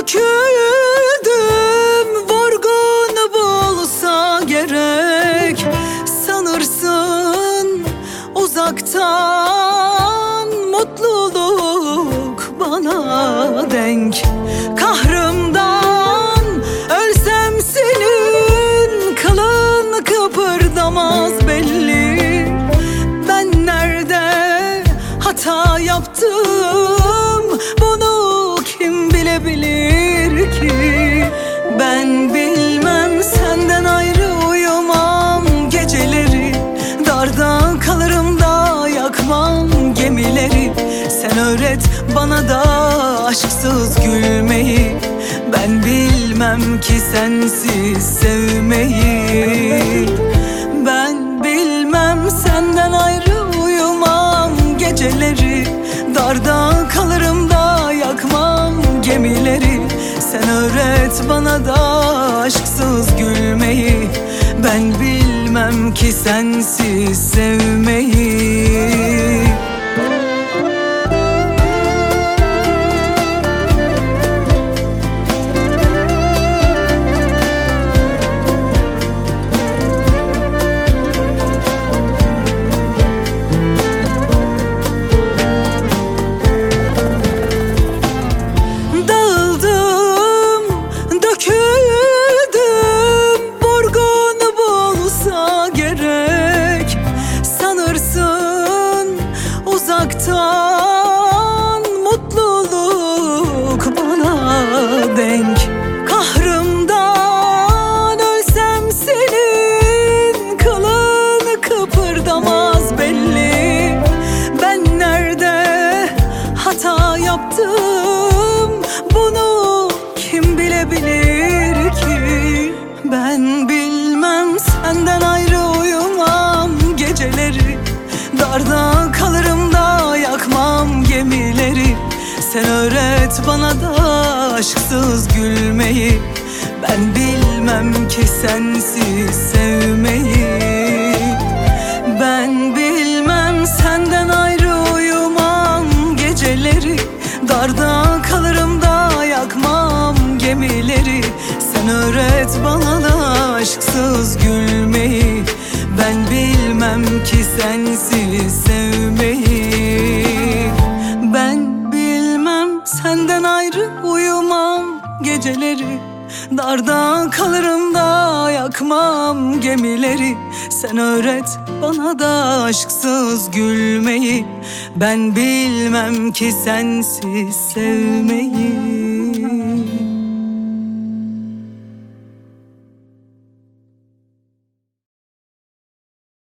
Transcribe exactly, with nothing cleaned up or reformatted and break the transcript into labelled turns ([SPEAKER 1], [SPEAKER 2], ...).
[SPEAKER 1] döküldüm, vurgun bulsa gerek. Sanırsın uzaktan mutluluk bana denk. Kahrımdan ölsem senin kılın kıpırdamaz belli. Ben nerede hata yaptım, bunu kim bilebilir ki? Ben bilmem, senden ayrı uyumam geceleri. Darda kalırım da yakmam gemileri. Sen öğret bana da aşksız gülmeyi. Ben bilmem ki sensiz sevmeyi. Ben bilmem, senden ayrı uyumam geceleri. Darda kalırım da yakmam gemileri. Sen öğret bana da aşksız gülmeyi. Ben bilmem ki sensiz sevmeyi. Uzaktan mutluluk bana denk. Kahrımdan ölsem senin kılın kıpırdamaz belli. Ben nerede hata yaptım, bunu kim bilebilir ki? Ben bilmem, senden ayrı uyumam geceleri. Darda kalırım da yakmam gemileri. Sen öğret bana da aşksız gülmeyi. Ben bilmem ki sensiz sevmeyi. Ben bilmem, senden ayrı uyumam geceleri. Darda kalırım da yakmam gemileri. Sen öğret bana da aşksız gülmeyi. Ben bilmem ki sensiz sevmeyi. Ben bilmem, senden ayrı uyumam geceleri. Darda kalırım da yakmam gemileri. Sen öğret bana da aşksız gülmeyi. Ben bilmem ki sensiz sevmeyi.